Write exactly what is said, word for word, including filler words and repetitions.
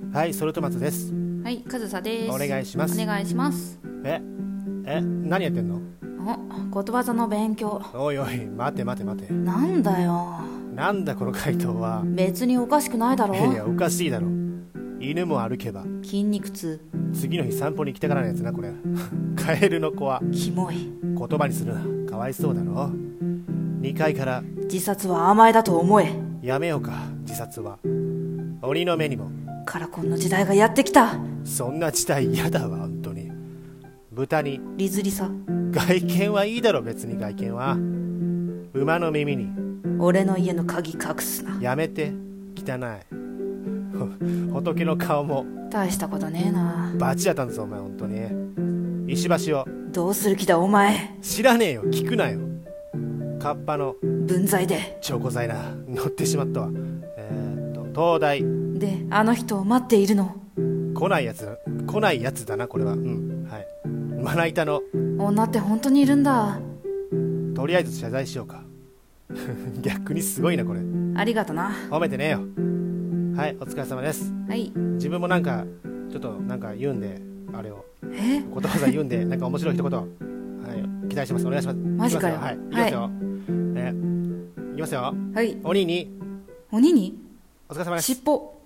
はい、ソルトマトです。 はい、カズサです。 お願いします。 お願いします。 え、え、何やってんの？ お、ことわざの勉強。 おいおい、待て待て待て。 なんだよ。 なんだこの回答は。 別におかしくないだろ。 いや、おかしいだろ。犬も歩けば筋肉痛。 次の日散歩に行きたがらないやつな、これ。カエルの子はキモい。 言葉にするな、かわいそうだろ。にかいから自殺は甘えだと思え。 やめようか、自殺は。鬼の目にもカラコンの時代がやってきた。 そんな時代嫌だわ、本当に。豚にリズリさ。 外見はいいだろ、別に外見は。馬の耳に俺の家の鍵隠すな。 やめて、汚い。仏の顔も大したことねえな。 バチ当たんぞお前、本当に。石橋をどうする気だお前。 知らねえよ、聞くなよ。カッパの分際でチョコ材な、乗ってしまったわ。えー、っと東大で、あの人を待っているの。 来ないやつ来ないやつだな、これは。うん、はい。まな板の女って本当にいるんだ。 とりあえず謝罪しようか。逆にすごいなこれ。 ありがとな。 褒めてねえよ。はい、お疲れ様です。 はい。 自分もなんかちょっとなんか言うんで、あれをえことわざ言うんで、なんか面白い一言、はい、期待します。お願いします。 マジかよ。 いきますよ。はい、いきますよ。 はい、 えー、いきますよ。 はい。 鬼に鬼にお疲れ様です。 尻尾。